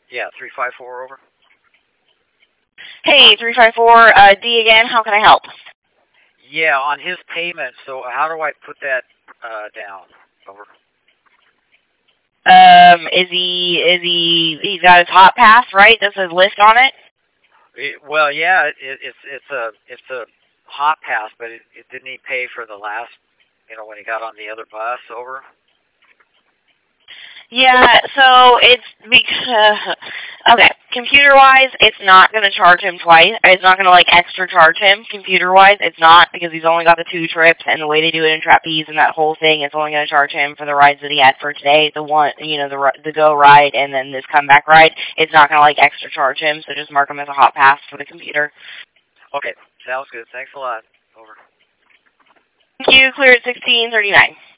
Yeah, 354 over. Hey, 354, D again. How can I help? Yeah, on his payment. So how do I put that down? Over. He's got his hot pass, right? That says list on it? Well, yeah, it's a hot pass, but it didn't he pay for the last, when he got on the other bus over? Yeah, so it's because, okay, computer-wise, it's not going to charge him twice. It's not going to, extra charge him. Computer-wise, it's not, because he's only got the 2 trips, and the way they do it in Trapeze and that whole thing, it's only going to charge him for the rides that he had for today, the one, the go ride, and then this comeback ride. It's not going to, extra charge him, so just mark him as a hot pass for the computer. Okay, sounds good. Thanks a lot. Over. Thank you. Clear at 1639.